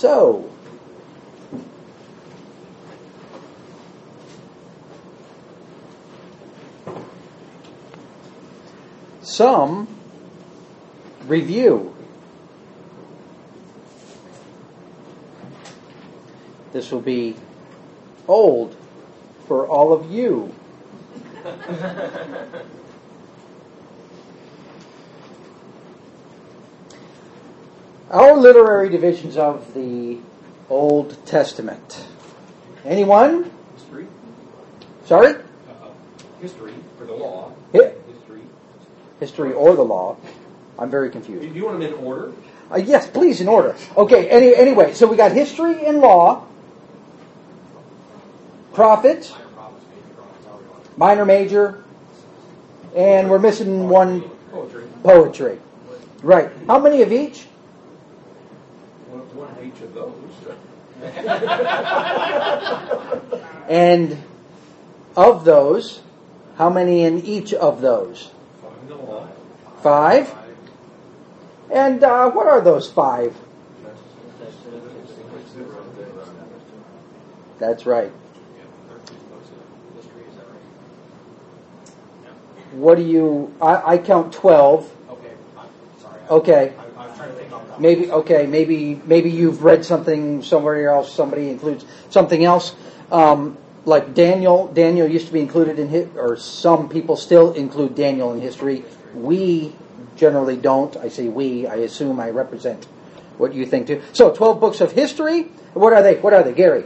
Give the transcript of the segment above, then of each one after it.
So, some review. This will be old for all of you. Our literary divisions of the Old Testament. Anyone? History. Sorry? History, for the law. History. History or the law. I'm very confused. Do you want them in order? Yes, please, in order. Okay, anyway, so we got history and law, prophets, minor, major, and we're missing one, poetry. Right. How many of each? One of each of those. And of those, how many in each of those? 5. And what are those 5? That's right. What do you... I count 12. Okay, sorry. Okay. I'm trying to think off the top. Maybe you've read something somewhere else. Somebody includes something else. Like Daniel. Daniel used to be included in or some people still include Daniel in history. We generally don't. I say we. I assume I represent what you think too. So 12 books of history. What are they? What are they, Gary?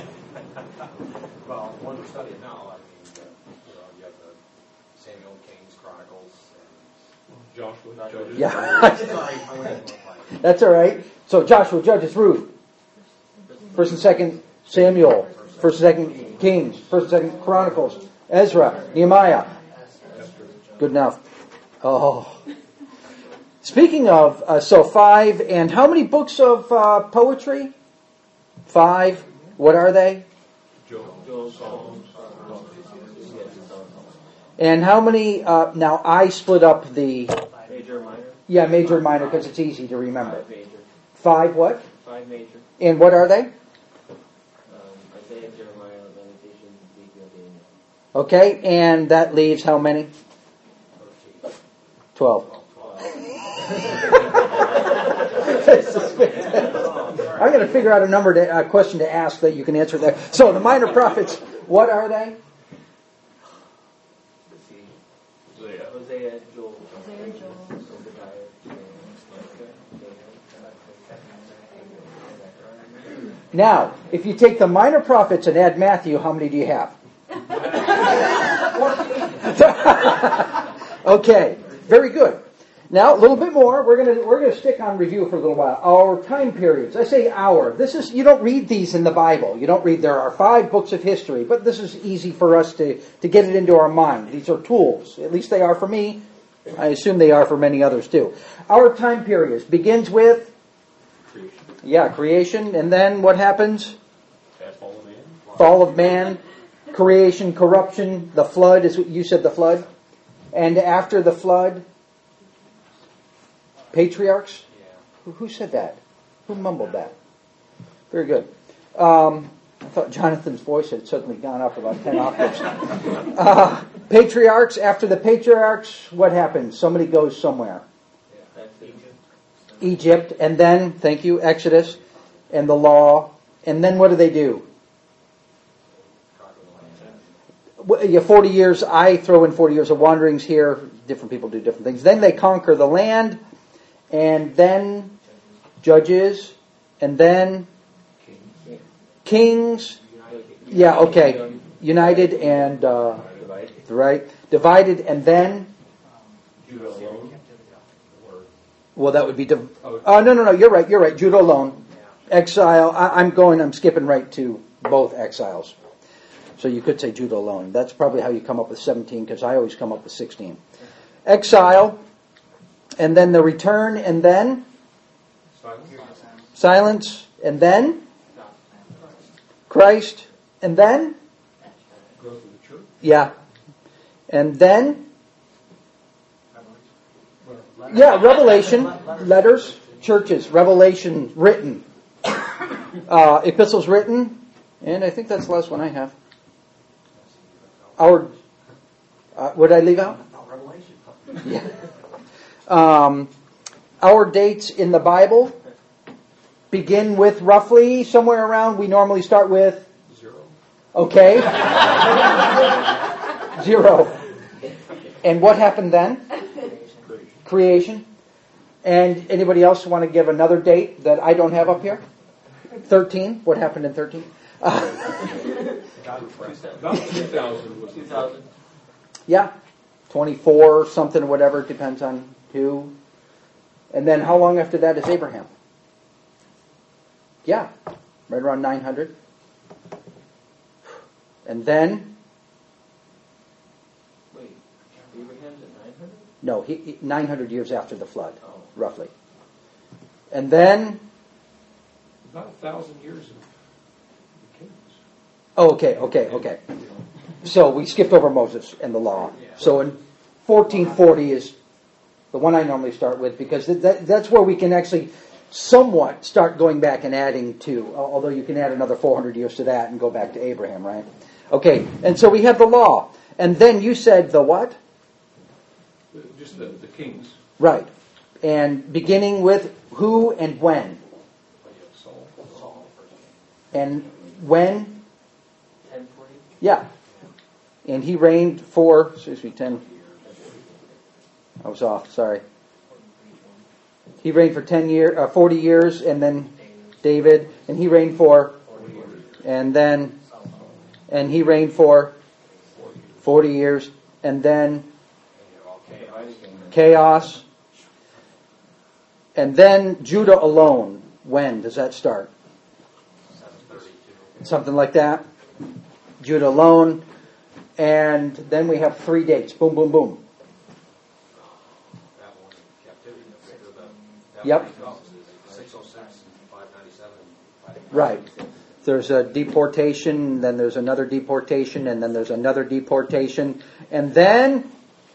Well, one we're studying now, you have the Samuel, Kings, Chronicles, and Joshua, Judges. Yeah. Sorry, I went into one. That's all right. So Joshua, Judges, Ruth, 1st and 2nd Samuel, 1st and 2nd Kings, 1st and 2nd Chronicles, Ezra, Nehemiah. Good enough. Oh. Speaking of, so 5, and how many books of poetry? 5. What are they? And how many, now I split up the... Major, minor? Yeah, major and minor, because it's easy to remember. 5 major. 5 what? 5 major. And what are they? Isaiah, Jeremiah, Lamentations, Ezekiel, Daniel. Okay, and that leaves how many? 12. I'm going to figure out a question to ask that you can answer there. So the minor prophets, what are they? Hosea, Joel. Now, if you take the minor prophets and add Matthew, how many do you have? Okay, very good. Now, a little bit more. We're going to stick on review for a little while. Our time periods. I say our. This is, you don't read these in the Bible. You don't read, there are 5 books of history, but this is easy for us to get it into our mind. These are tools. At least they are for me. I assume they are for many others too. Our time periods begins with creation, and then what happens? Fall of man, creation, corruption, the flood is what you said, the flood. And after the flood, patriarchs? Who said that? Who mumbled that? Very good. I thought Jonathan's voice had suddenly gone up about 10 octaves. Patriarchs, after the patriarchs, what happens? Somebody goes somewhere. Egypt, and then, thank you, Exodus, and the law, and then what do? 40 years, I throw in 40 years of wanderings here. Different people do different things. Then they conquer the land, and then Judges, and then Kings. Yeah, okay. United and, right, divided, and then... Well, that would be... No, you're right. Judah alone. Exile. I'm skipping right to both exiles. So you could say Judah alone. That's probably how you come up with 17, because I always come up with 16. Exile, and then the return, and then... Silence, and then... Christ, and then... Growth of the church. Yeah. And then... Yeah, Revelation, letters, churches, Revelation written. epistles written, and I think that's the last one I have. Our, what did I leave out? Revelation. Yeah. Our dates in the Bible begin with roughly somewhere around, we normally start with 0. okay. 0. And what happened then? Creation. And anybody else want to give another date that I don't have up here? 13. What happened in 13? About 2000 was 2000. Yeah. 24, something, whatever. It depends on who. And then how long after that is Abraham? Yeah. Right around 900. And then, Wait, Abraham's at 900? no, 900 years after the flood, Oh. roughly. And then, about 1,000 years of the kings. oh, okay. So we skipped over Moses and the law. So in 1440 is the one I normally start with, because that's where we can actually somewhat start going back and adding to, although you can add another 400 years to that and go back to Abraham, right? Okay, and so we have the law. And then you said the what? Just the kings. Right. And beginning with who and when? Saul. And when? 1040? Yeah. And he reigned for, 10. I was off, sorry. He reigned for 40 years, and then David, and he reigned for, and he reigned for 40 years, and then chaos, and then Judah alone. When does that start? 732. Something like that. Judah alone, and then we have 3 dates. Boom, boom, boom. Babylon captivity. Yep. 606, 597. Right. There's a deportation, then there's another deportation, and then there's another deportation, and then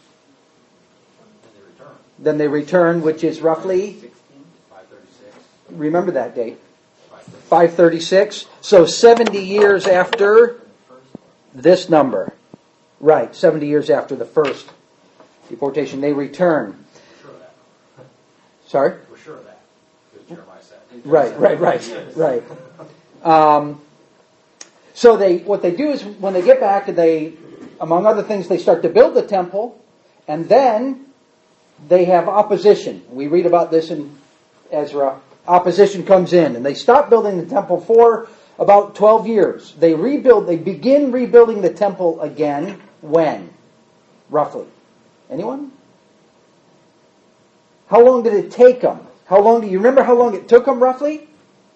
they return, which is roughly, 536. remember that date, 536. So 70 years after this number. Right, 70 years after the first deportation, they return. We're sure of that. Sorry? We're sure of that. Because Jeremiah said. Right. So what they do is when they get back, they, among other things, they start to build the temple, and then they have opposition. We read about this in Ezra. Opposition comes in, and they stop building the temple for about 12 years. They begin rebuilding the temple again. When? Roughly. Anyone? How long did it take them? Do you remember how long it took them roughly?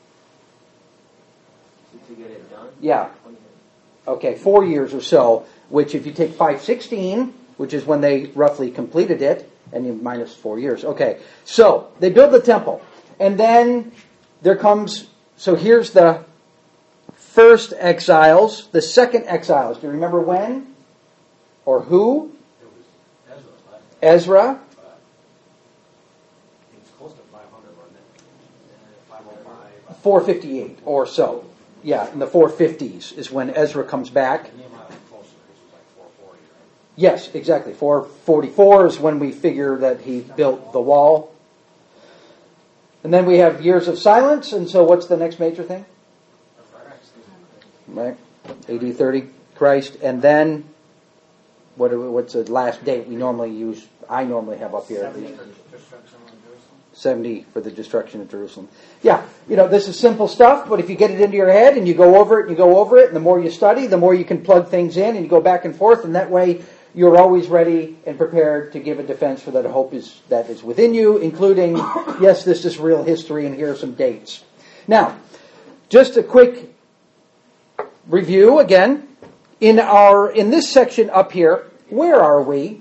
To get it done? Yeah. 20 years. Okay, 4 years or so, which if you take 516, which is when they roughly completed it, and you minus 4 years. Okay, so they build the temple. And then there comes, so here's the first exiles, the second exiles. Do you remember when? Or who? It was Ezra's last name. Ezra. It's close to 500, wasn't it? 505. 458 or so. Yeah, in the 450s is when Ezra comes back. Nehemiah was closer. This was like 440, right? Yes, exactly. 444 is when we figure that he built the wall. And then we have years of silence, and so what's the next major thing? Right? AD 30, Christ. And then, what's the last date we normally use? I normally have up here at least. 70 for the destruction of Jerusalem. Yeah, this is simple stuff, but if you get it into your head and you go over it, and the more you study, the more you can plug things in and you go back and forth, and that way you're always ready and prepared to give a defense for that hope that is within you, including, yes, this is real history, and here are some dates. Now, just a quick review again. In this section up here, where are we?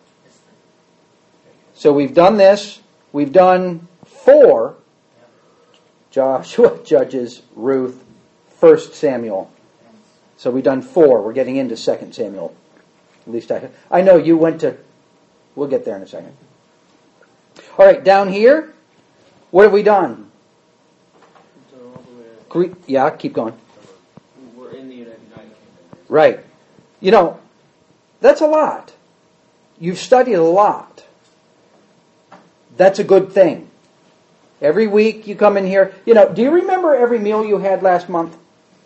So we've done this. We've done 4, Joshua, Judges, Ruth, 1 Samuel. So we've done 4. We're getting into 2 Samuel. At least I know you went to, we'll get there in a second. All right, down here, what have we done? Yeah, keep going. We're in the United Kingdom. Right. You know, that's a lot. You've studied a lot. That's a good thing. Every week you come in here. You know, do you remember every meal you had last month?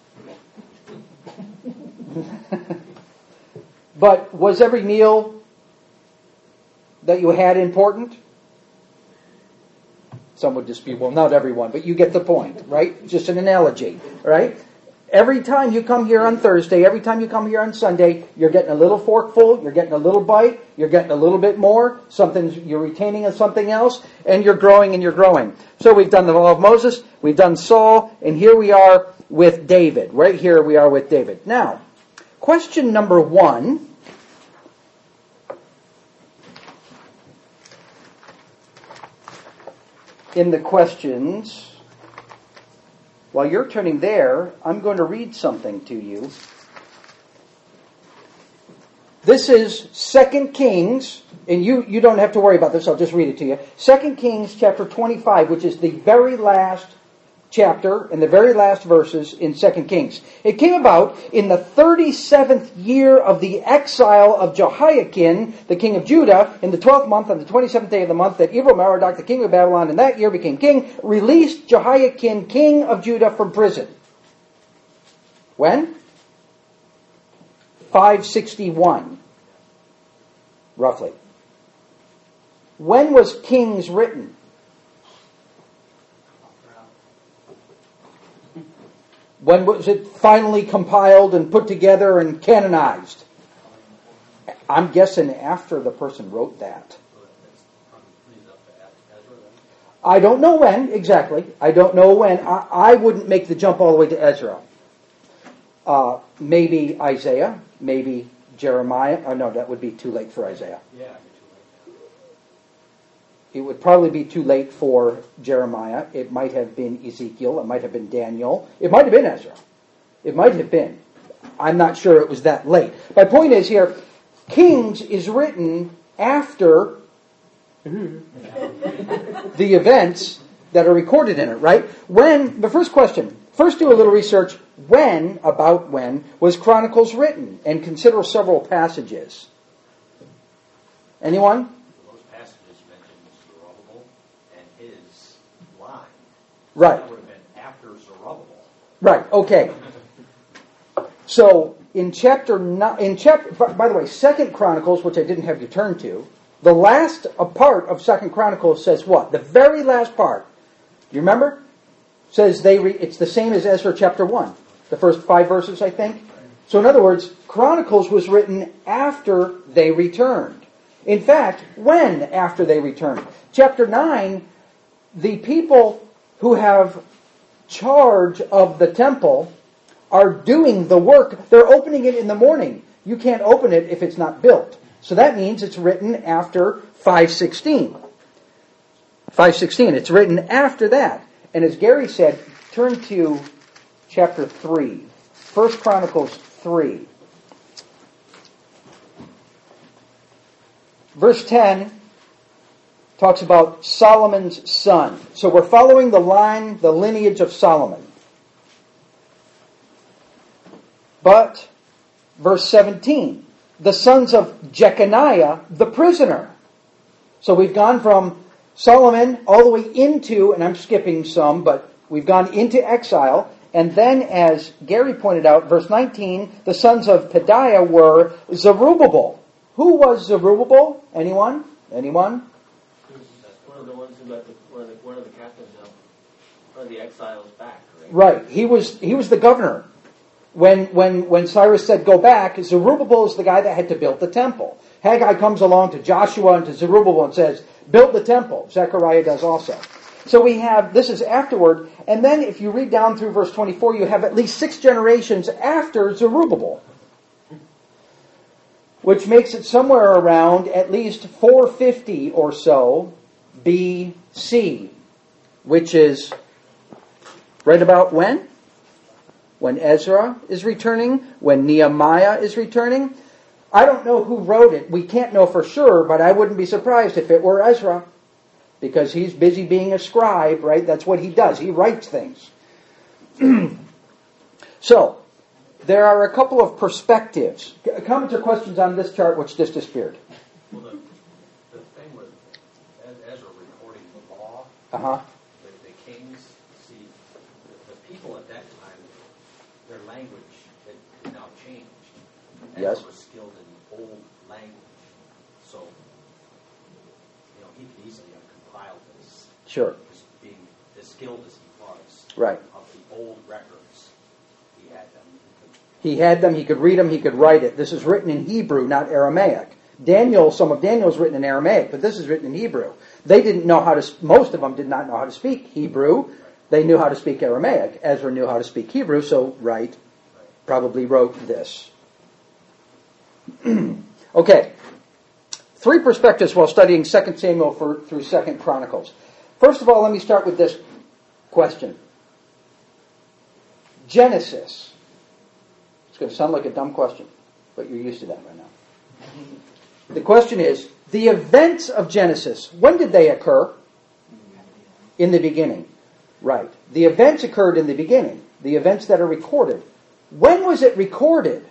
But was every meal that you had important? Some would dispute, well, not everyone, but you get the point, right? Just an analogy, right? Every time you come here on Thursday, every time you come here on Sunday, you're getting a little forkful, you're getting a little bite, you're getting a little bit more, you're retaining of something else, and you're growing and you're growing. So we've done the law of Moses, we've done Saul, and here we are with David. Right here we are with David. Now, question number 1. In the questions, while you're turning there, I'm going to read something to you. This is 2 Kings, and you don't have to worry about this, I'll just read it to you. 2 Kings chapter 25, which is the very last chapter and the very last verses in 2 Kings. It came about in the 37th year of the exile of Jehoiakim, the king of Judah, in the 12th month, on the 27th day of the month, that Evil-Merodach, the king of Babylon, in that year became king, released Jehoiakim, king of Judah, from prison. When? 561, roughly. When was Kings written? When was it finally compiled and put together and canonized? I'm guessing after the person wrote that. I don't know when, exactly. I don't know when. I wouldn't make the jump all the way to Ezra. Maybe Isaiah, maybe Jeremiah. Oh no, that would be too late for Isaiah. Yeah. It would probably be too late for Jeremiah. It might have been Ezekiel. It might have been Daniel. It might have been Ezra. It might have been. I'm not sure it was that late. My point is here, Kings is written after the events that are recorded in it, right? When, the first question, first do a little research. When was Chronicles written? And consider several passages. Anyone? Right. That would have been after Zerubbabel. Right. Okay. So in chapter, by the way, 2 Chronicles, which I didn't have you turn to, the last part of 2 Chronicles says what? The very last part. Do you remember? Says it's the same as Ezra chapter 1. The first 5 verses, I think. So in other words, Chronicles was written after they returned. In fact, when after they returned? Chapter 9, the people who have charge of the temple are doing the work. They're opening it in the morning. You can't open it if it's not built. So that means it's written after 516. 516. It's written after that. And as Gary said, turn to chapter 3. 1 Chronicles 3. Verse 10 talks about Solomon's son. So we're following the lineage of Solomon. But, verse 17, the sons of Jeconiah, the prisoner. So we've gone from Solomon all the way into, and I'm skipping some, but we've gone into exile. And then, as Gary pointed out, verse 19, the sons of Pedaiah were Zerubbabel. Who was Zerubbabel? Anyone? One of the ones who got one of the captains of one of the exiles back, right? Right. He was the governor. When Cyrus said go back, Zerubbabel is the guy that had to build the temple. Haggai comes along to Joshua and to Zerubbabel and says, build the temple. Zechariah does also. So we have, this is afterward, and then if you read down through verse 24, you have at least 6 generations after Zerubbabel, which makes it somewhere around at least 450 or so BC, which is right about when? When Ezra is returning, when Nehemiah is returning. I don't know who wrote it. We can't know for sure, but I wouldn't be surprised if it were Ezra, because he's busy being a scribe, right? That's what he does. He writes things. So, there are a couple of perspectives. Comments or questions on this chart which just disappeared? Well, the thing with Ezra recording the law, Uh-huh. the kings, see, the people at that time, their language had now changed. Yes. Ezra was skilled in old language. So, he could easily have compiled this. Sure. Just being as skilled as he was. Right. Of the old records, he had them. He had them, he could read them, he could write it. This is written in Hebrew, not Aramaic. Some of Daniel is written in Aramaic, but this is written in Hebrew. They didn't know most of them did not know how to speak Hebrew. They knew how to speak Aramaic. Ezra knew how to speak Hebrew, so probably wrote this. Okay. 3 perspectives while studying 2 Samuel through 2 Chronicles. First of all, let me start with this question. Genesis. It's going to sound like a dumb question, but you're used to that right now. The question is, the events of Genesis, when did they occur? In the beginning. Right. The events occurred in the beginning. The events that are recorded. When was it recorded?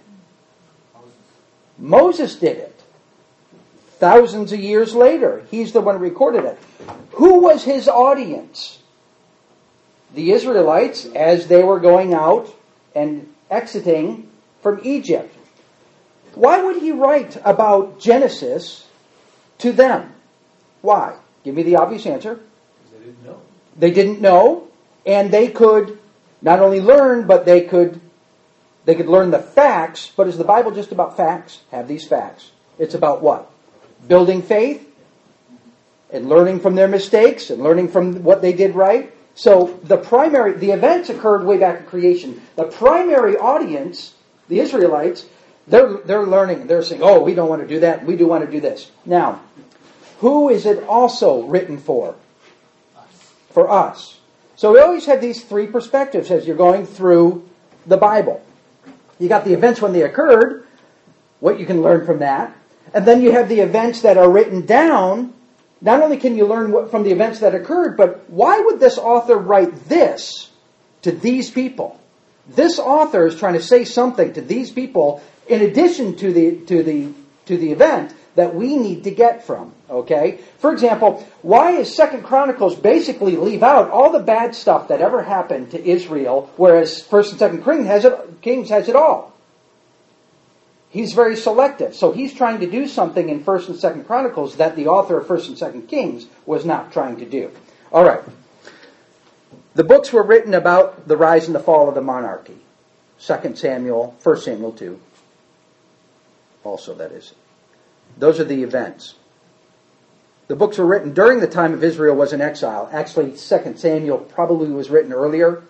Moses did it. Thousands of years later. He's the one who recorded it. Who was his audience? The Israelites, as they were going out and exiting from Egypt. Why would he write about Genesis to them? Why? Give me the obvious answer. They didn't know. They didn't know, and they could not only learn, but they could learn the facts. But is the Bible just about facts? Have these facts. It's about what? Building faith and learning from their mistakes and learning from what they did right. So the events occurred way back in creation. The primary audience, the Israelites, they're learning. They're saying, oh, we don't want to do that. We do want to do this. Now, who is it also written for? For us. So we always have these 3 perspectives as you're going through the Bible. You got the events when they occurred, what you can learn from that. And then you have the events that are written down. Not only can you learn from the events that occurred, but why would this author write this to these people? This author is trying to say something to these people in addition to the event that we need to get from. Okay? For example, why is 2 Chronicles basically leave out all the bad stuff that ever happened to Israel, whereas 1 and 2 Kings has it all? He's very selective. So he's trying to do something in 1 and 2 Chronicles that the author of 1 and 2 Kings was not trying to do. All right. The books were written about the rise and the fall of the monarchy. 2 Samuel, 1 Samuel 2. Also, that is. Those are the events. The books were written during the time of Israel was in exile. Actually, 2 Samuel probably was written earlier.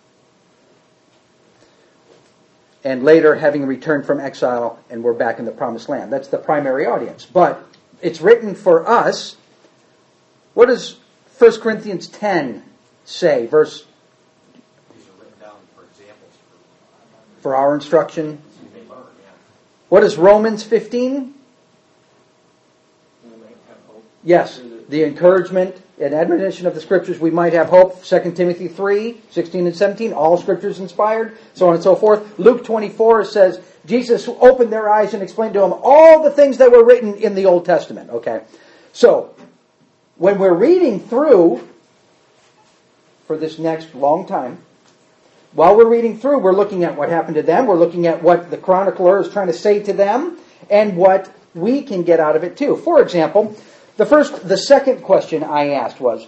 And later, having returned from exile, and we're back in the Promised Land. That's the primary audience. But it's written for us. What does 1 Corinthians 10 say? These are written down for examples. For our instruction. So you may learn, yeah. What is Romans 15? Yes, the encouragement and admonition of the Scriptures, we might have hope. 2 Timothy 3, 16 and 17, all Scriptures inspired, so on and so forth. Luke 24 says, Jesus opened their eyes and explained to them all the things that were written in the Old Testament. Okay, so when we're reading through, for this next long time, while we're reading through, we're looking at what happened to them, we're looking at what the chronicler is trying to say to them, and what we can get out of it too. For example, the second question I asked was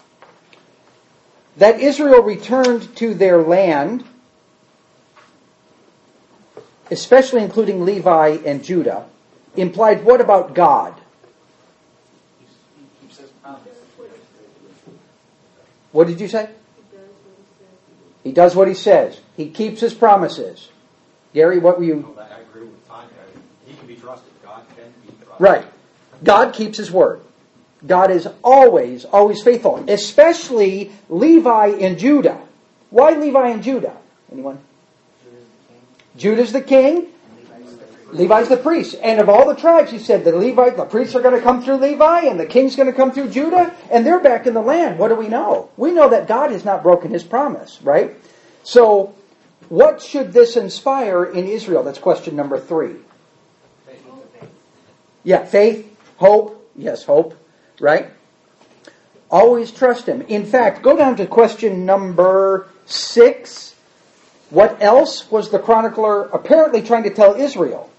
that Israel returned to their land, especially including Levi and Judah, implied what about God? What did you say? He does what he says. He keeps his promises. Gary, what were you? I agree with Todd. He can be trusted. God can be trusted. Right. God keeps his word. God is always, always faithful. Especially Levi and Judah. Why Levi and Judah? Anyone? Judah's the king. Levi's the priest. And of all the tribes, he said, the priests are going to come through Levi, and the king's going to come through Judah, and they're back in the land. What do we know? We know that God has not broken his promise, right? So, what should this inspire in Israel? That's question number 3. Yeah, faith, hope. Yes, hope, right? Always trust Him. In fact, go down to question number 6. What else was the chronicler apparently trying to tell Israel?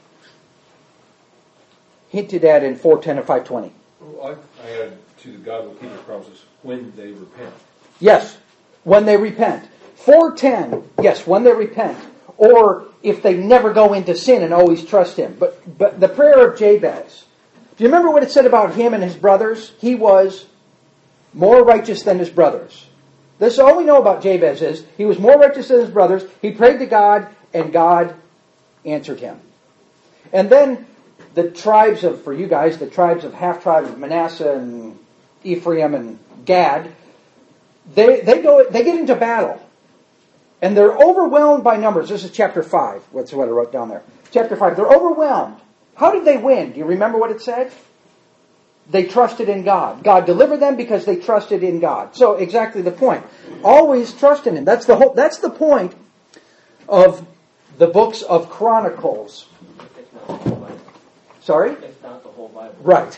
Hinted at in 4:10 and 5:20. Well, I add to God will keep His promises when they repent. Yes, when they repent. 4:10, yes, when they repent. Or if they never go into sin and always trust Him. But the prayer of Jabez. Do you remember what it said about him and his brothers? He was more righteous than his brothers. This is all we know about Jabez is he was more righteous than his brothers. He prayed to God and God answered him. And then the tribes of, for you guys, the tribes of half-tribe of Manasseh and Ephraim and Gad, they get into battle. And they're overwhelmed by numbers. This is chapter 5. That's what I wrote down there. Chapter 5. They're overwhelmed. How did they win? Do you remember what it said? They trusted in God. God delivered them because they trusted in God. So exactly the point. Always trust in Him. That's the point of the books of Chronicles. It's not the whole Bible. Sorry? It's not the whole Bible. Right.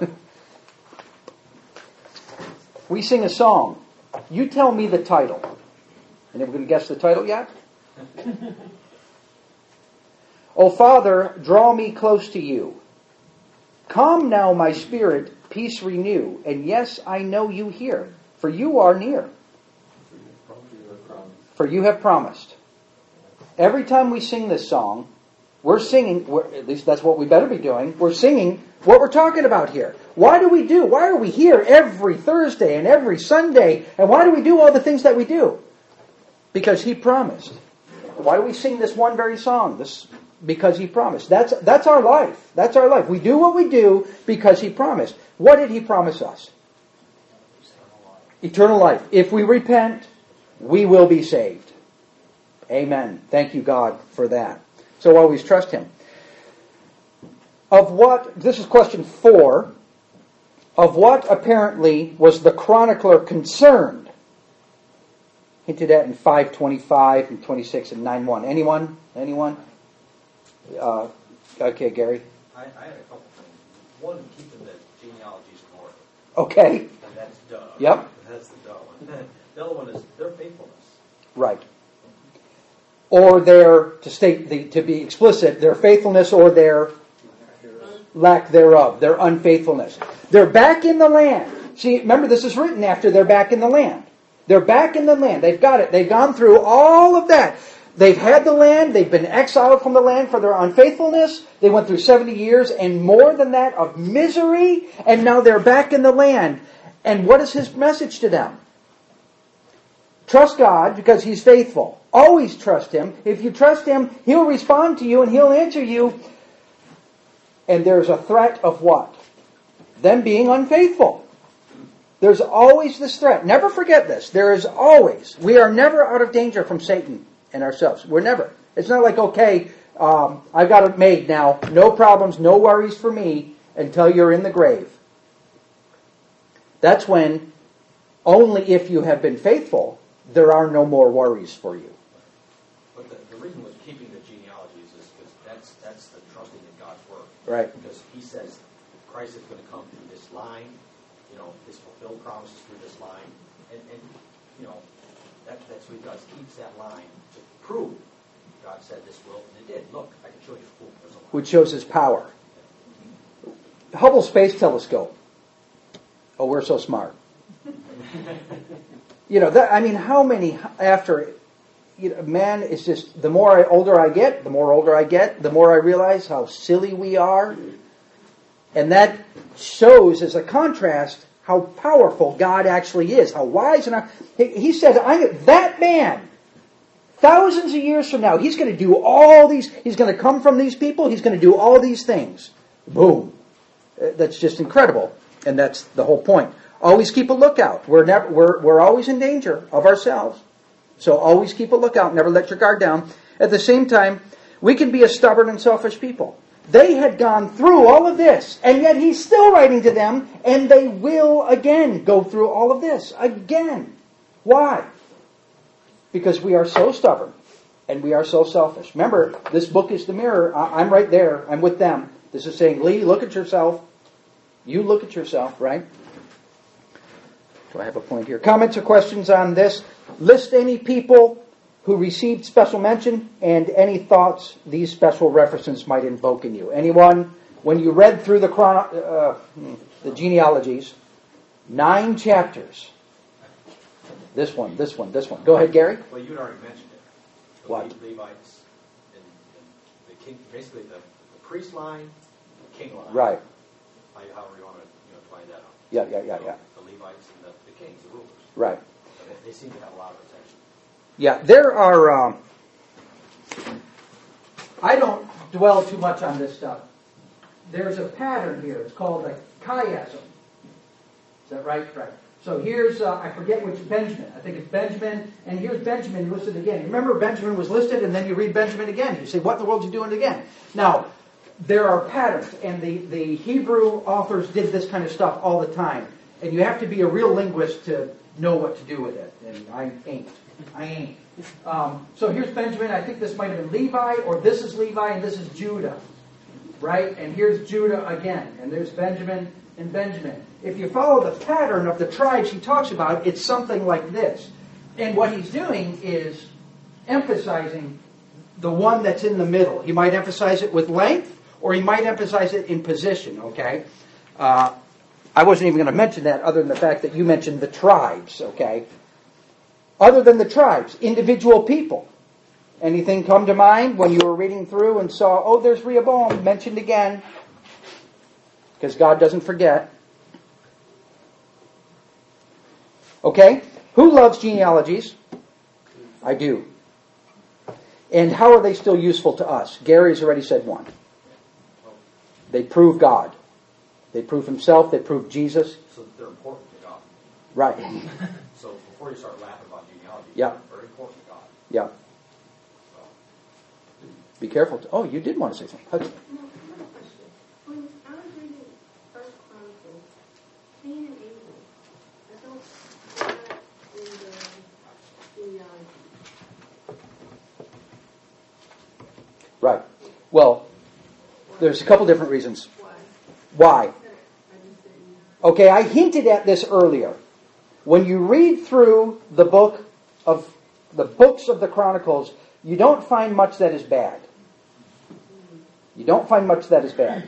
We sing a song. You tell me the title. Anyone going to guess the title yet? O Father, draw me close to you. Calm now my spirit, peace renew. And yes, I know you hear, for you are near. For you have promised. Every time we sing this song, we're singing, at least that's what we better be doing, we're singing what we're talking about here. Why are we here every Thursday and every Sunday? And why do we do all the things that we do? Because He promised. Why do we sing this one very song? Because He promised. That's our life. That's our life. We do what we do because He promised. What did He promise us? Eternal life. If we repent, we will be saved. Amen. Thank you, God, for that. So always trust Him. This is question 4. Of what apparently was the chronicler concerned? Hinted at in 5:25 and 26 and 9:1. Anyone? Okay, Gary. I had a couple things. One, keeping the genealogies in order. Okay. And that's duh. Yep. That's the duh one. The other one is their faithfulness. Right. Or to be explicit, their faithfulness or their lack thereof, their unfaithfulness. They're back in the land. See, remember this is written after they're back in the land. They're back in the land. They've got it. They've gone through all of that. They've had the land. They've been exiled from the land for their unfaithfulness. They went through 70 years and more than that of misery. And now they're back in the land. And what is His message to them? Trust God because He's faithful. Always trust Him. If you trust Him, He'll respond to you and He'll answer you. And there's a threat of what? Them being unfaithful. There's always this threat. Never forget this. There is always. We are never out of danger from Satan and ourselves. We're never. It's not like, okay, I've got it made now. No problems, no worries for me until you're in the grave. That's when, only if you have been faithful, there are no more worries for you. But the reason with keeping the genealogies is because that's the trusting in God's word. Right. Because He says Christ is going to come through this line. His fulfilled promises through this line. And that's what He does. Keeps that line to prove God said this will, and it did. Look, I can show you proof. There's a line. Which shows His power. Hubble Space Telescope. Oh, we're so smart. How many after... man, it's just, the more older I get, the more I realize how silly we are. And that shows as a contrast how powerful God actually is, how wise. And He said, that man, thousands of years from now, he's going to do all these, he's going to come from these people, he's going to do all these things. Boom. That's just incredible. And that's the whole point. Always keep a lookout. We're always in danger of ourselves. So always keep a lookout. Never let your guard down. At the same time, we can be a stubborn and selfish people. They had gone through all of this, and yet He's still writing to them, and they will again go through all of this. Again. Why? Because we are so stubborn and we are so selfish. Remember, this book is the mirror. I'm right there. I'm with them. This is saying, Lee, look at yourself. You look at yourself, right? Do I have a point here? Comments or questions on this? List any people who received special mention and any thoughts these special references might invoke in you. Anyone, when you read through the genealogies, 9 chapters. This one. Go ahead, Gary. Well, you'd already mentioned it. The What? Levites and the king, basically the priest line, the king line. Right. However you want to divide that up. Yeah. The Levites and the kings, the rulers. Right. They seem to have a lot of attention. Yeah, there are... I don't dwell too much on this stuff. There's a pattern here. It's called a chiasm. Is that right? Right. So here's, I forget which Benjamin. I think it's Benjamin. And here's Benjamin listed again. Remember Benjamin was listed, and then you read Benjamin again. You say, what in the world are you doing again? Now, there are patterns, and the Hebrew authors did this kind of stuff all the time. And you have to be a real linguist to know what to do with it. And I ain't. So here's Benjamin. I think this might have been Levi, or this is Levi, and this is Judah. Right? And here's Judah again. And there's Benjamin and Benjamin. If you follow the pattern of the tribes he talks about, it's something like this. And what he's doing is emphasizing the one that's in the middle. He might emphasize it with length, or he might emphasize it in position, okay? I wasn't even going to mention that other than the fact that you mentioned the tribes, okay? Other than the tribes, individual people. Anything come to mind when you were reading through and saw, oh, there's Rehoboam mentioned again? Because God doesn't forget. Okay? Who loves genealogies? I do. And how are they still useful to us? Gary's already said one. They prove God. They prove himself. They prove Jesus. So they're important to God. Right. So before you start laughing about genealogy, Yeah. they're very important to God. Yeah. Be careful. Oh, you did want to say something. Hudson. No, I have a question. When I was reading First Chronicles, Cain and Abel, I don't see that in the genealogy. Right. Well, there's a couple different reasons. Why? Why? I just didn't. Okay, I hinted at this earlier. When you read through the books of the Chronicles, you don't find much that is bad. You don't find much that is bad.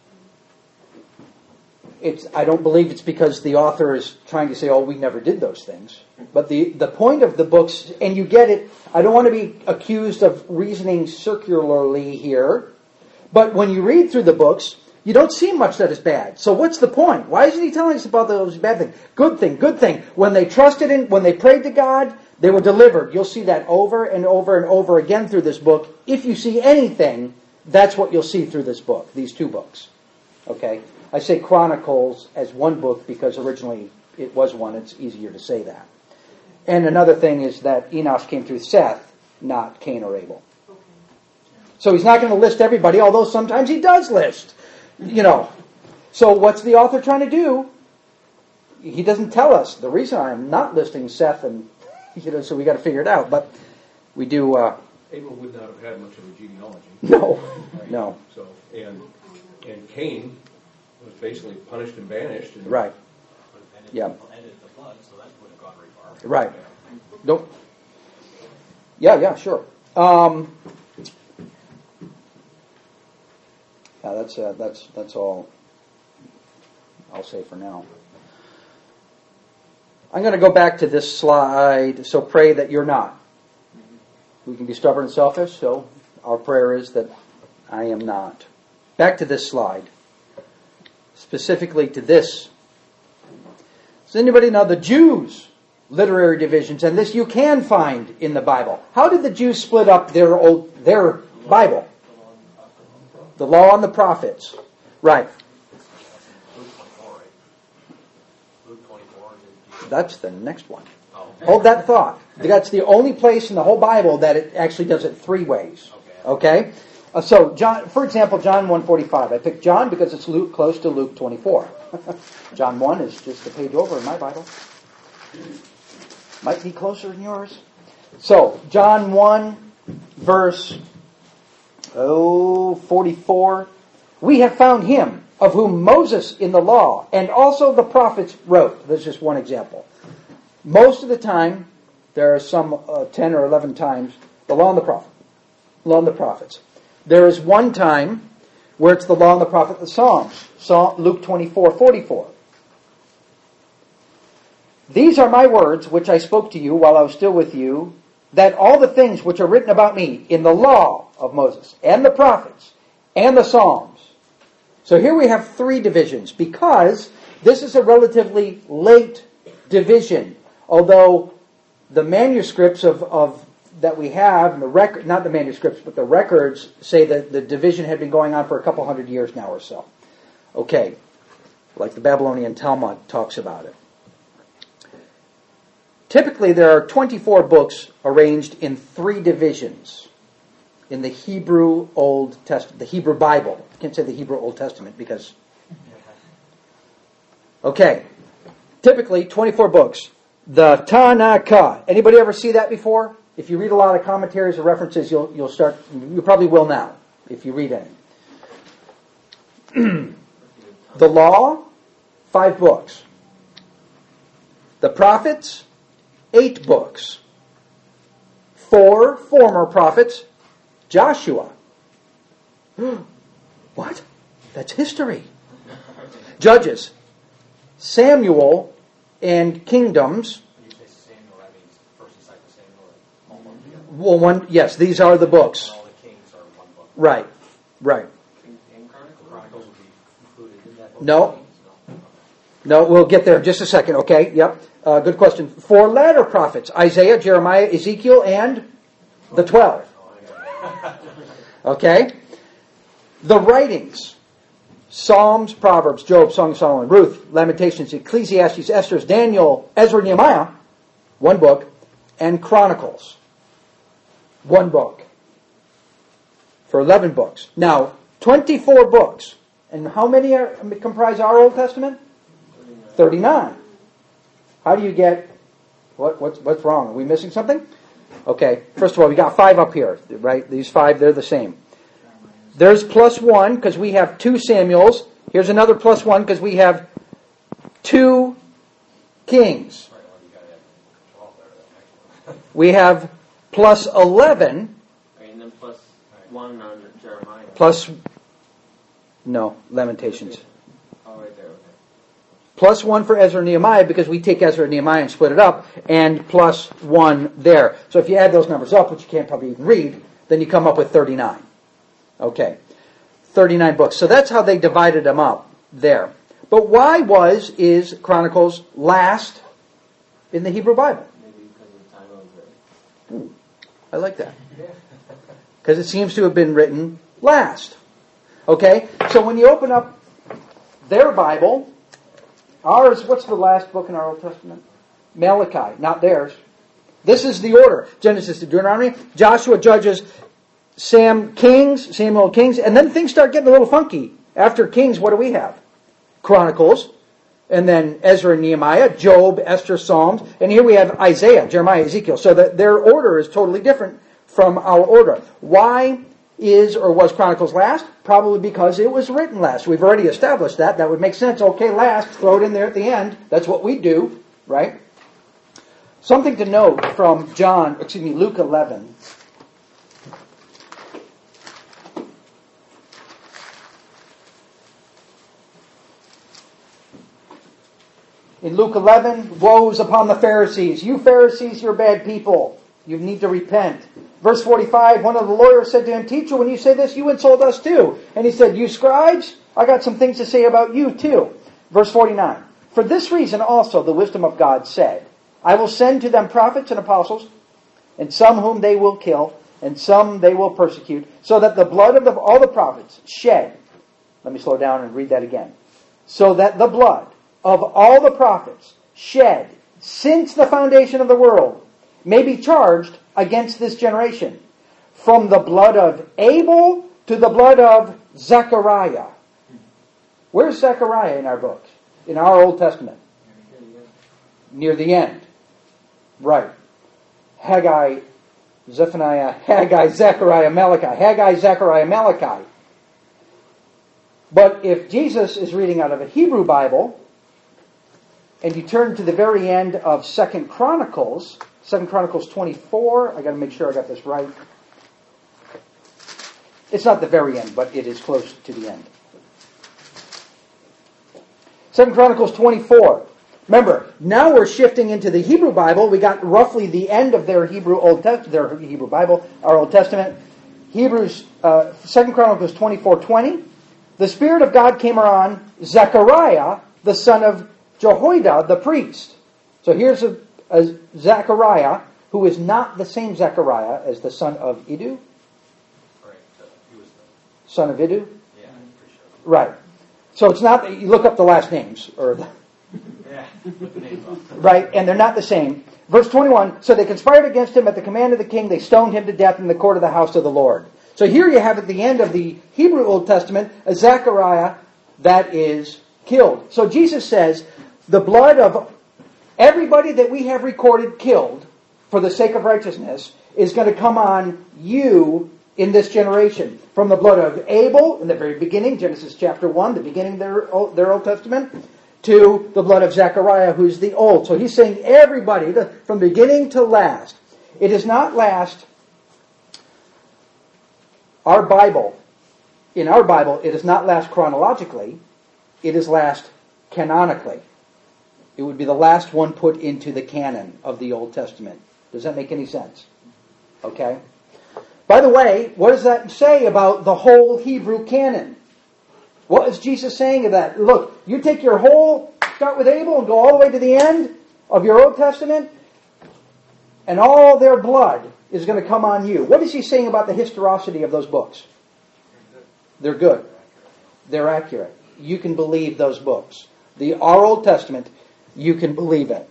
I don't believe it's because the author is trying to say, oh, we never did those things. But the point of the books, and you get it, I don't want to be accused of reasoning circularly here, but when you read through the books, you don't see much that is bad. So what's the point? Why isn't he telling us about those bad things? Good thing. When they trusted in, when they prayed to God, they were delivered. You'll see that over and over and over again through this book. If you see anything, that's what you'll see through this book, these 2 books. Okay? I say Chronicles as one book because originally it was one. It's easier to say that. And another thing is that Enosh came through Seth, not Cain or Abel. Okay. So he's not going to list everybody, although sometimes he does list. So what's the author trying to do? He doesn't tell us. The reason I'm not listing Seth and so we got to figure it out. But we do. Abel would not have had much of a genealogy. No, Right? no. So and Cain was basically punished and banished. And Right. And Yeah. ended the flood, so that wouldn't have gone very far. Right. Don't. Yeah, sure. That's all I'll say for now. I'm going to go back to this slide. So pray that you're not. We can be stubborn and selfish, so our prayer is that I am not. Back to this slide. Specifically to this. Does anybody know the Jews' literary divisions? And this you can find in the Bible. How did the Jews split up their Bible? The law and the prophets. Right. Luke 24, right? Luke 24. That's the next one. Hold that thought. That's the only place in the whole Bible that it actually does it 3 ways. Okay? So, John, for example, John 1:45. I picked John because it's close to Luke 24. John 1 is just a page over in my Bible. Might be closer than yours. So, John 1, verse 44. We have found him, of whom Moses in the law and also the prophets wrote. That's just one example. Most of the time, there are some 10 or 11 times, the law and the prophets. There is one time where it's the law and the prophet, the Psalms. Luke 24:44. These are my words which I spoke to you while I was still with you, that all the things which are written about me in the law of Moses and the prophets and the Psalms. So here we have 3 divisions, because this is a relatively late division. Although the manuscripts of that we have, and the record, not the manuscripts, but the records say that the division had been going on for a couple hundred years now or so. Okay, like the Babylonian Talmud talks about it. Typically, there are 24 books arranged in 3 divisions in the Hebrew Old Testament, the Hebrew Bible. I can't say the Hebrew Old Testament because... Okay, typically 24 books. The Tanakh. Anybody ever see that before? If you read a lot of commentaries or references, you'll start. You probably will now, if you read any. The Law, 5 books. The Prophets, 8 books. 4 former prophets. Joshua. What? That's history. Judges. Samuel and Kingdoms. When you say Samuel, that means 1st and 2nd Samuel, all one together. Well, yes, these are the books. And all the kings are one book. Right. And Chronicles would be included in that book. No. Kings? No, we'll get there in just a second. Okay, yep. Good question. 4 latter prophets. Isaiah, Jeremiah, Ezekiel, and the 12. Okay? The writings. Psalms, Proverbs, Job, Song of Solomon, Ruth, Lamentations, Ecclesiastes, Esther, Daniel, Ezra, Nehemiah, 1 book, and Chronicles, 1 book, for 11 books. Now, 24 books. And how many comprise our Old Testament? 39. How do you get... What's wrong? Are we missing something? Okay, first of all, we got 5 up here, right? These 5, they're the same. There's +1 because we have 2 Samuels. Here's another +1 because we have 2 Kings. We have +11. And then plus 1 on Jeremiah. No, Lamentations. Oh, right there, okay. +1 for Ezra and Nehemiah because we take Ezra and Nehemiah and split it up, and +1 there. So if you add those numbers up, which you can't probably even read, then you come up with 39. Okay, 39 books. So that's how they divided them up there. But why is Chronicles last in the Hebrew Bible? Maybe because of the time of the... I like that. Because it seems to have been written last. Okay, so when you open up their Bible, ours, what's the last book in our Old Testament? Malachi, not theirs. This is the order. Genesis to Deuteronomy, Joshua, Judges, Samuel, Kings, and then things start getting a little funky. After Kings, what do we have? Chronicles, and then Ezra and Nehemiah, Job, Esther, Psalms, and here we have Isaiah, Jeremiah, Ezekiel. So that their order is totally different from our order. Why is or was Chronicles last? Probably because it was written last. We've already established that. That would make sense. Okay, last, throw it in there at the end. That's what we do, right? Something to note from Luke 11. In Luke 11, woes upon the Pharisees. You Pharisees, you're bad people. You need to repent. Verse 45, one of the lawyers said to him, Teacher, when you say this, you insult us too. And he said, You scribes, I got some things to say about you too. Verse 49, For this reason also the wisdom of God said, I will send to them prophets and apostles, and some whom they will kill, and some they will persecute, so that the blood of all the prophets shed. Let me slow down and read that again. So that the blood of all the prophets shed since the foundation of the world may be charged against this generation, from the blood of Abel to the blood of Zechariah. Where's Zechariah in our books? In our Old Testament? Near the end. Right. Haggai, Zephaniah, Haggai, Zechariah, Malachi. Haggai, Zechariah, Malachi. But if Jesus is reading out of a Hebrew Bible, and you turn to the very end of 2 Chronicles 24, I got to make sure I got this right. It's not the very end, but it is close to the end. 2 Chronicles 24. Remember, now we're shifting into the Hebrew Bible. We got roughly the end of their Hebrew Bible, our Old Testament. 2 Chronicles 24:20. The Spirit of God came on Zechariah, the son of Jehoiada, the priest. So here's a Zechariah who is not the same Zechariah as the son of Iddu. Right, he was the, Son of Iddu? yeah, for sure. Right. So it's not, you look up the last names, or the, Yeah, with the name up. right, and they're not the same. Verse 21, so they conspired against him at the command of the king. They stoned him to death in the court of the house of the Lord. So here you have at the end of the Hebrew Old Testament, a Zechariah that is killed. So Jesus says, the blood of everybody that we have recorded killed for the sake of righteousness is going to come on you in this generation. From the blood of Abel in the very beginning, Genesis chapter 1, the beginning of their Old Testament, to the blood of Zechariah, who's the old. So he's saying everybody, from beginning to last. It is not last. Our Bible, in our Bible, it is not last chronologically. It is last canonically. It would be the last one put into the canon of the Old Testament. Does that make any sense? Okay. By the way, what does that say about the whole Hebrew canon? What is Jesus saying of that? Look, you take your whole, start with Abel and go all the way to the end of your Old Testament, and all their blood is going to come on you. What is he saying about the historicity of those books? They're good. They're accurate. You can believe those books. Our Old Testament, you can believe it.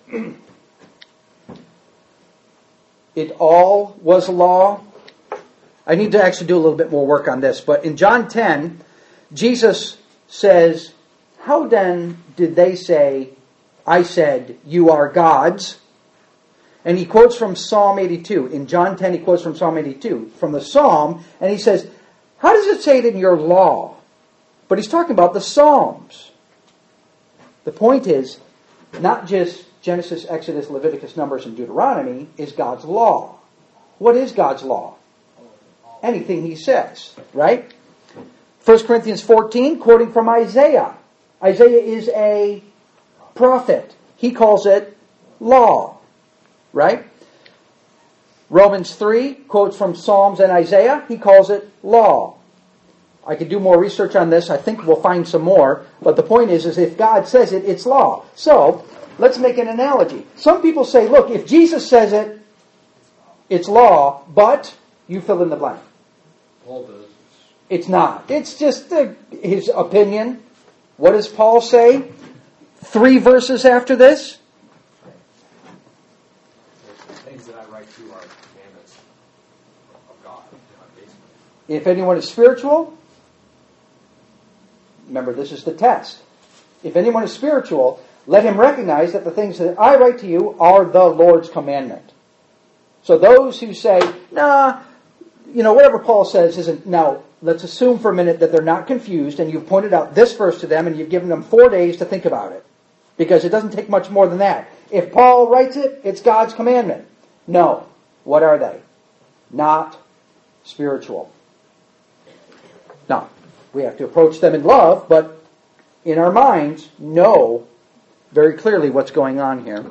It all was law. I need to actually do a little bit more work on this. But in John 10, Jesus says, how then did they say, I said, you are gods? And he quotes from Psalm 82. In John 10, he quotes from Psalm 82, from the Psalm, and he says, how does it say it in your law? But he's talking about the Psalms. The point is, not just Genesis, Exodus, Leviticus, Numbers, and Deuteronomy is God's law. What is God's law? Anything he says, right? 1 Corinthians 14, quoting from Isaiah. Isaiah is a prophet. He calls it law, right? Romans 3 quotes from Psalms and Isaiah. He calls it law. I could do more research on this. I think we'll find some more. But the point is if God says it, it's law. So, let's make an analogy. Some people say, look, if Jesus says it, it's law, but you fill in the blank. Paul does. It's not. It's just his opinion. What does Paul say? 3 verses after this? The things that I write to are commandments of God, basically. If anyone is spiritual, remember this is the test. If anyone is spiritual, let him recognize that the things that I write to you are the Lord's commandment. So those who say, whatever Paul says isn't... Now, let's assume for a minute that they're not confused and you've pointed out this verse to them and you've given them 4 days to think about it. Because it doesn't take much more than that. If Paul writes it, it's God's commandment. No. What are they? Not spiritual. Now, we have to approach them in love, but in our minds, know very clearly what's going on here.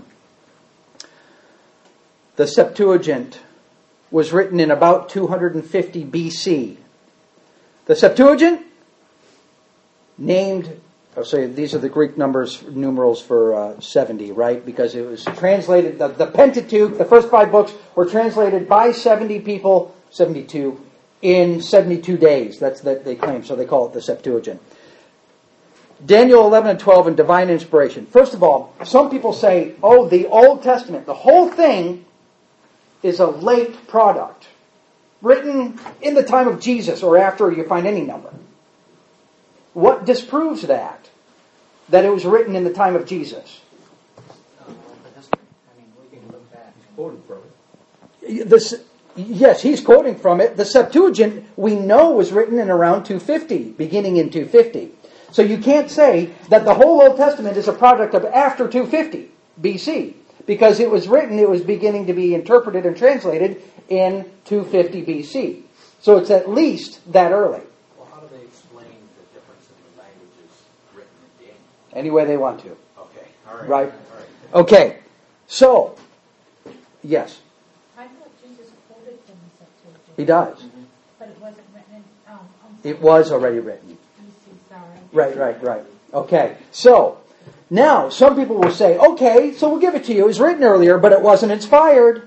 The Septuagint was written in about 250 BC. The Septuagint, named, these are the Greek numerals for 70, right? Because it was translated, the Pentateuch, the first 5 books, were translated by 70 people, 72, in 72 days. That's that they claim, so they call it the Septuagint. Daniel 11 and 12 and divine inspiration. First of all, some people say, the Old Testament, the whole thing is a late product. Written in the time of Jesus or after you find any number. What disproves that? That it was written in the time of Jesus. We can look back. Quoted from it. Yes, he's quoting from it. The Septuagint, we know, was written in around 250, beginning in 250. So you can't say that the whole Old Testament is a product of after 250 BC, because it was beginning to be interpreted and translated in 250 BC. So it's at least that early. Well, how do they explain the difference in the languages written in Daniel? Any way they want to. Okay, all right. Right? All right. Okay. So, yes, I thought Jesus quoted from the Septuagint. he does. But it wasn't written in, It was already written. BC, sorry. Right. Okay. So, now, some people will say, okay, so we'll give it to you. It was written earlier, but it wasn't inspired.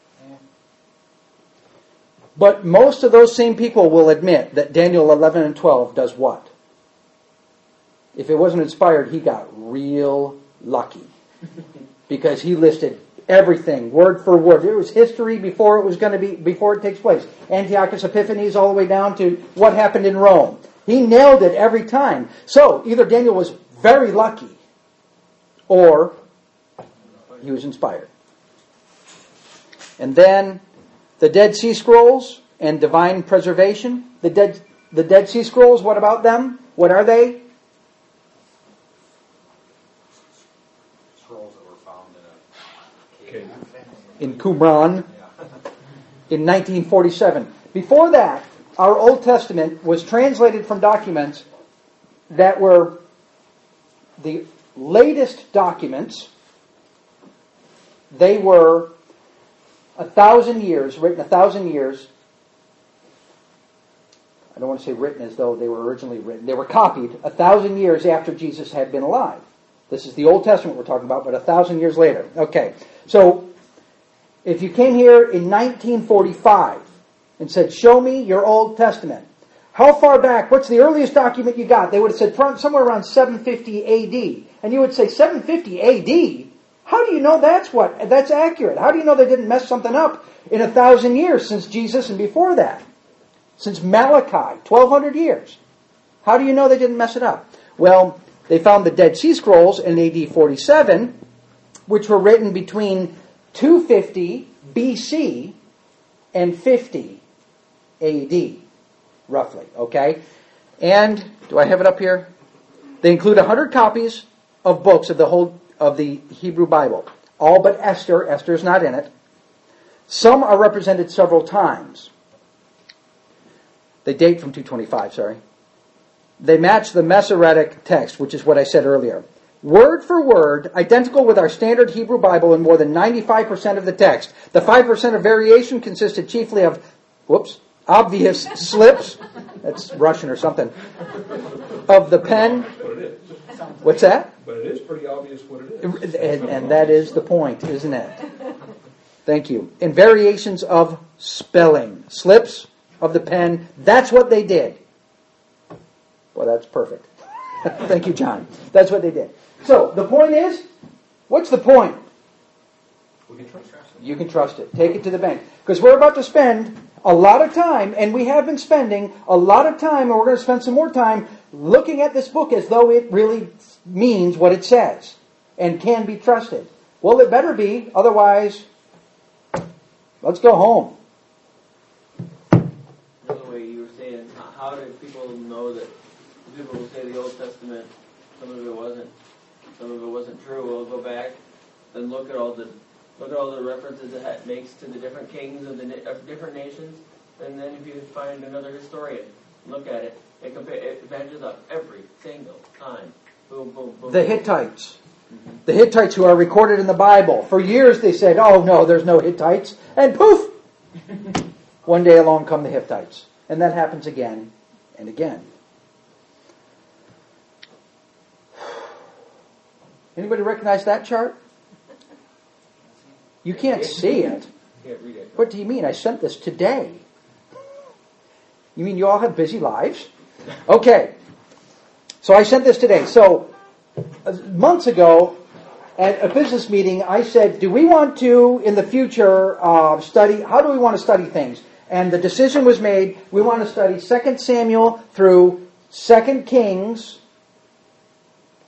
But most of those same people will admit that Daniel 11 and 12 does what? If it wasn't inspired, he got real lucky. Because he listed everything, word for word. It was history before it takes place. Antiochus Epiphanes all the way down to what happened in Rome. He nailed it every time. So, either Daniel was very lucky, or he was inspired. And then, the Dead Sea Scrolls and divine preservation. The Dead Sea Scrolls, what about them? What are they? Scrolls that were found in a cave. In Qumran Yeah. in 1947. Before that, our Old Testament was translated from documents that were the latest documents. They were 1,000 years, written 1,000 years. I don't want to say written as though they were originally written. They were copied 1,000 years after Jesus had been alive. This is the Old Testament we're talking about, but 1,000 years later. Okay, so if you came here in 1945 and said, show me your Old Testament, how far back, what's the earliest document you got? They would have said somewhere around 750 AD. And you would say, 750 AD? How do you know that's accurate? How do you know they didn't mess something up in 1,000 years since Jesus and before that? Since Malachi, 1,200 years. How do you know they didn't mess it up? Well, they found the Dead Sea Scrolls in AD 47, which were written between 250 BC and 50 AD, roughly, okay? And, do I have it up here? They include 100 copies of books of the Hebrew Bible. All but Esther. Esther's not in it. Some are represented several times. They date from 225, sorry. They match the Masoretic text, which is what I said earlier. Word for word, identical with our standard Hebrew Bible in more than 95% of the text. The 5% of variation consisted chiefly of, obvious slips. That's Russian or something. Of the pen. But it is. What's that? But it is pretty obvious what it is. And that is the point, isn't it? Thank you. And variations of spelling. Slips of the pen. That's what they did. Well, that's perfect. Thank you, John. That's what they did. So, the point is, what's the point? We can trust it. You can trust it. Take it to the bank. Because we're about to spend a lot of time, and we have been spending a lot of time, and we're going to spend some more time looking at this book as though it really means what it says and can be trusted. Well, it better be, otherwise, let's go home. Another way you were saying, how do people know that people will say the Old Testament, some of it wasn't true? We'll go back and look at all the references it makes to the different kings of different nations, and then if you find another historian, look at it. It matches up every single time. Boom, boom, boom. The Hittites. The Hittites who are recorded in the Bible. For years they said, oh no, there's no Hittites. And poof! One day along come the Hittites. And that happens again and again. Anybody recognize that chart? You can't see it. Can't read it. What do you mean? I sent this today. You mean you all have busy lives? Okay. So I sent this today. So months ago at a business meeting, I said, do we want to, in the future, study, how do we want to study things? And the decision was made, we want to study 2 Samuel through 2 Kings,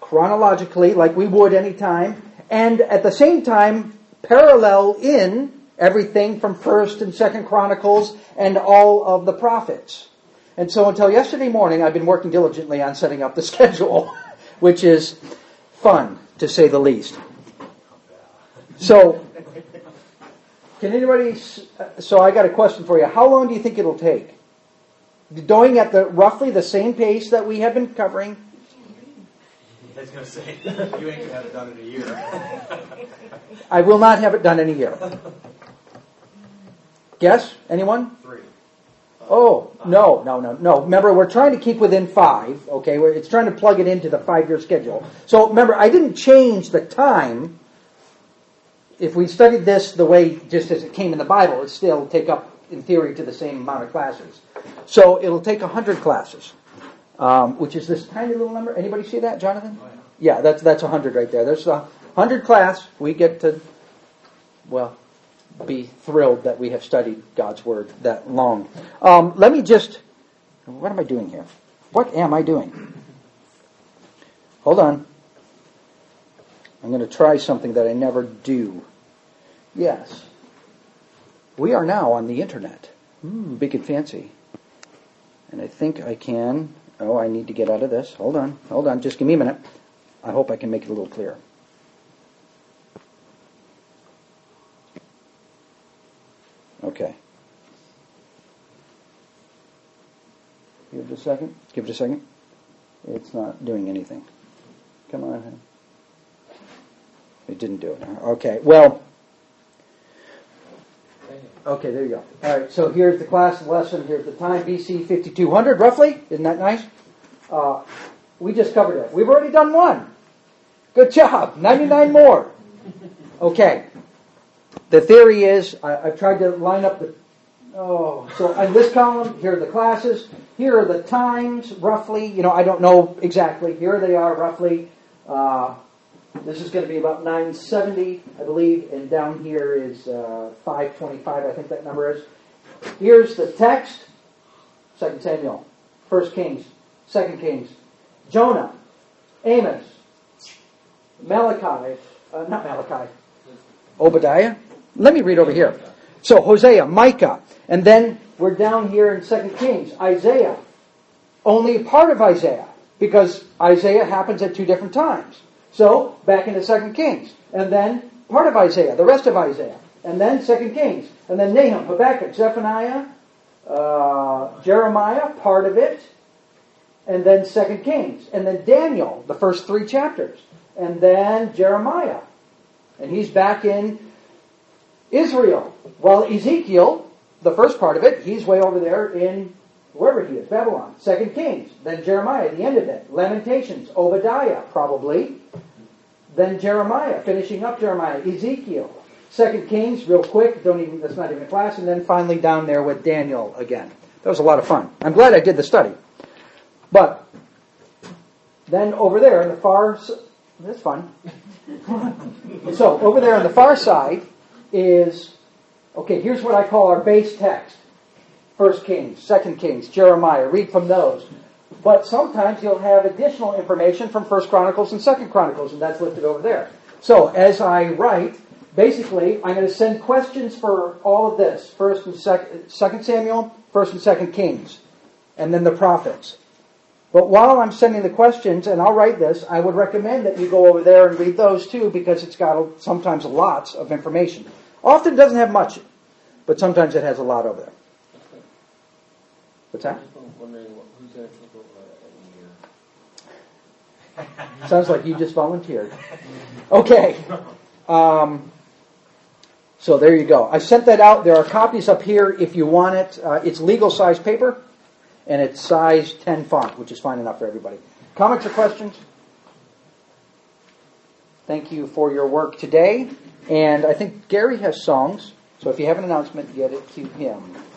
chronologically, like we would any time, and at the same time, parallel in everything from 1st and 2nd Chronicles and all of the prophets. And so until yesterday morning, I've been working diligently on setting up the schedule, which is fun, to say the least. So, can anybody... So I got a question for you. How long do you think it'll take? Going at roughly the same pace that we have been covering. I was going to say, you ain't going to have it done in a year. I will not have it done in a year. Guess? Anyone? 3. Oh, no. Remember, we're trying to keep within 5, okay? It's trying to plug it into the 5-year schedule. So remember, I didn't change the time. If we studied this the way, just as it came in the Bible, it'd still take up, in theory, to the same amount of classes. So it'll take 100 classes, which is this tiny little number. Anybody see that, Jonathan? Oh, yeah. Yeah, that's 100 right there. There's 100 class. We get to, well, be thrilled that we have studied God's Word that long. Let me just, what am I doing here? What am I doing? Hold on. I'm going to try something that I never do. Yes. We are now on the internet. Big and fancy. And I think I can, I need to get out of this. Hold on. Just give me a minute. I hope I can make it a little clearer. Okay. Give it a second. It's not doing anything. Come on. It didn't do it. Okay, well. Okay, there you go. All right, so here's the class lesson. Here's the time, BC 5200, roughly. Isn't that nice? We just covered it. We've already done one. Good job. 99 more. Okay. The theory is, I've tried to line up so in this column, here are the classes. Here are the times, roughly. I don't know exactly. Here they are, roughly. This is going to be about 970, I believe, and down here is 525, I think that number is. Here's the text, 2 Samuel, 1 Kings, 2 Kings, Jonah, Amos, Obadiah. Let me read over here. So Hosea, Micah, and then we're down here in 2 Kings, Isaiah. Only part of Isaiah, because Isaiah happens at 2 different times. So, back into 2 Kings. And then part of Isaiah, the rest of Isaiah. And then 2 Kings. And then Nahum, Habakkuk, Zephaniah, Jeremiah, part of it. And then 2 Kings. And then Daniel, the first 3 chapters. And then Jeremiah. And he's back in Israel. While Ezekiel, the first part of it, he's way over there in wherever he is, Babylon. 2 Kings. Then Jeremiah, the end of it. Lamentations, Obadiah, probably. Then Jeremiah, finishing up Jeremiah, Ezekiel, 2 Kings, real quick, that's not even a class, and then finally down there with Daniel again. That was a lot of fun. I'm glad I did the study. But then over there in the far, that's fun. So over there on the far side is, okay, here's what I call our base text. 1 Kings, 2 Kings, Jeremiah, read from those. But sometimes you'll have additional information from 1 Chronicles and 2 Chronicles, and that's listed over there. So as I write, basically, I'm going to send questions for all of this. 1 and 2 Samuel, 1 and 2 Kings, and then the prophets. But while I'm sending the questions, and I'll write this, I would recommend that you go over there and read those too, because it's got sometimes lots of information. Often it doesn't have much, but sometimes it has a lot over there. What's that? I'm wondering who's going to take over that in a year. Sounds like you just volunteered. Okay. So there you go. I sent that out. There are copies up here if you want it. It's legal size paper, and it's size 10 font, which is fine enough for everybody. Comments or questions? Thank you for your work today. And I think Gary has songs, so if you have an announcement, get it to him.